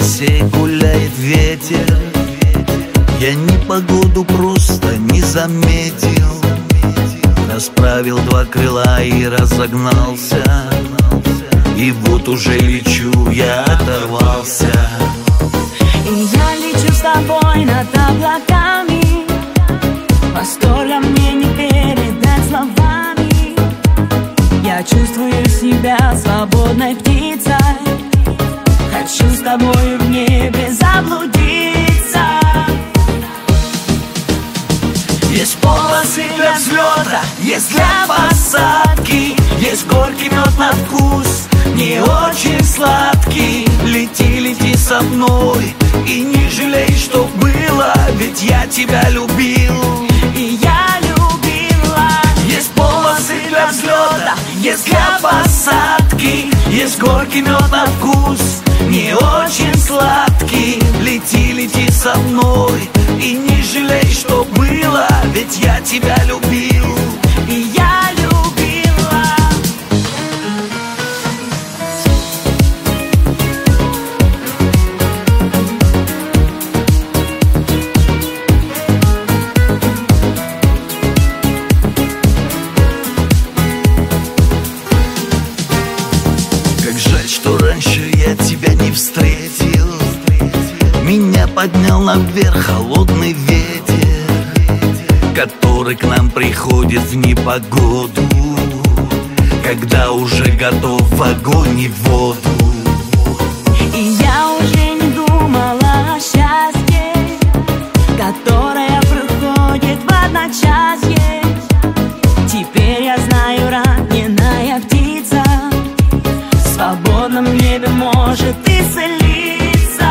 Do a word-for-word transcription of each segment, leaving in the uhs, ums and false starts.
полосе гуляет ветер. Я непогоду просто не заметил. Расправил два крыла и разогнался. И вот уже лечу, я оторвался. И я лечу с тобой над облаками. Восторга мне не передать словами. Я чувствую себя свободной птицей. Хочу с тобой в небе заблудиться. Есть полосы для взлета, есть для посадки. Есть горький мед на вкус, не очень сладкий. Лети, лети со мной и не жалей, что было, ведь я тебя любил. И я любила. Есть полосы для взлета, есть для посадки. Есть горький мед на вкус, не очень сладкий. Лети, лети со мной и не жалей, что было, ведь я тебя любил. И я любила. Как жаль, что раньше я тебя не встретил. Меня поднял наверх холодный ветер, который к нам приходит в непогоду, когда уже готов в огонь и в воду. И я уже не думала о счастье, которое приходит в одночасье. Теперь я знаю, раненая птица в свободном небе может исцелиться.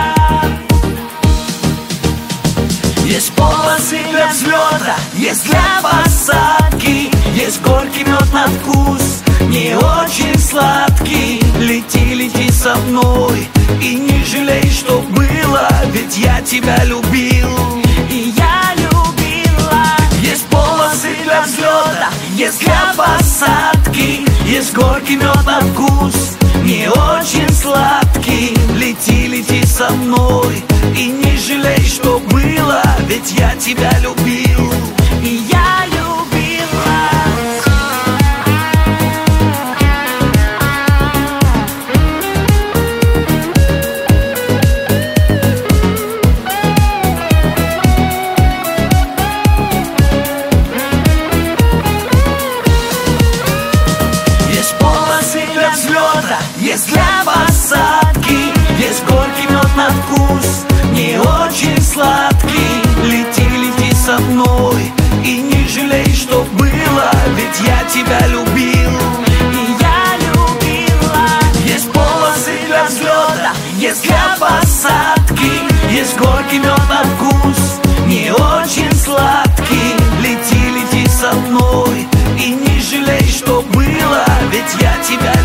Есть полосы для взлета, есть для посадки. Есть горький мед на вкус, не очень сладкий. Лети, лети со мной и не жалей, что было, ведь я тебя любил. И я любила. Есть полосы для взлета, есть для посадки. Есть горький мед на вкус, не очень сладкий. Лети, лети со мной и не жалей, что было, ведь я тебя любил. И я любила. Есть полосы для взлета, есть для посадки. Есть горький мед на вкус, не очень сладкий. Лети, лети со мной и не жалей, что было, ведь я тебя любил. И я любила. Есть полосы для взлета, есть для посадки. Есть горький мед на вкус, не очень сладкий. Лети, лети со мной и не жалей, что было, ведь я тебя